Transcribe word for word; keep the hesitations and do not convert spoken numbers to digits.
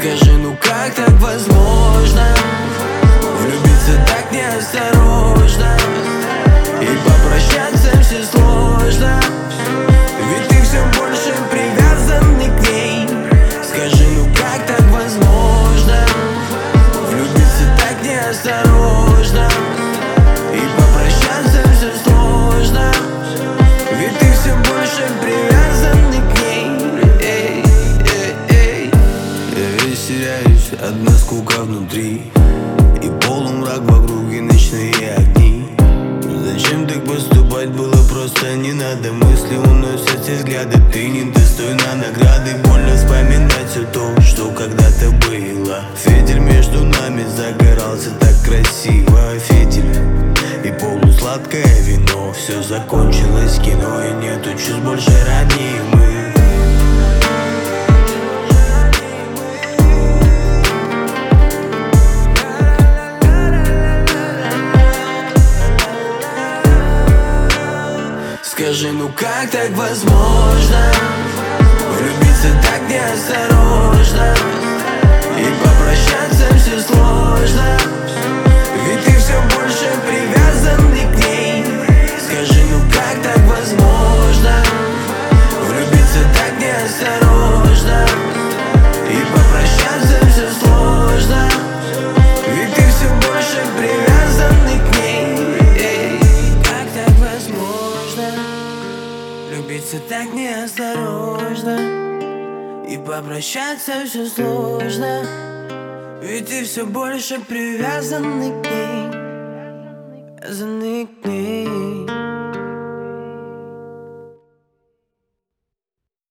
Скажи, ну как так возможно влюбиться так неосторожно и попрощаться все сложно, ведь ты все больше привязанный к ней. Скажи, ну как так возможно влюбиться так неосторожно и попрощаться все сложно, ведь ты все больше привязанный к ней. Эй, эй, эй. Я весь теряюсь, одна скука внутри и полумрак вокруг и ночные огни. Зачем так поступать было просто не надо. Мысли уносят все взгляды, ты недостойна награды. Больно вспоминать все то, что когда-то было. Фитиль между нами загорался так красиво. Фитиль и полусладкое вино. Все закончилось, кино, и нету чувств больше роднимых. Скажи, ну как так возможно влюбиться так неосторожно и попрощаться все сложно, ведь ты все больше привязанный к ней. Скажи, ну как так возможно влюбиться так неосторожно и попрощаться все сложно, ведь ты все больше привязанный к ней. Эй, как так возможно влюбиться так неосторожно и попрощаться все сложно, ведь ты все больше привязанный к ней, привязанный к ней.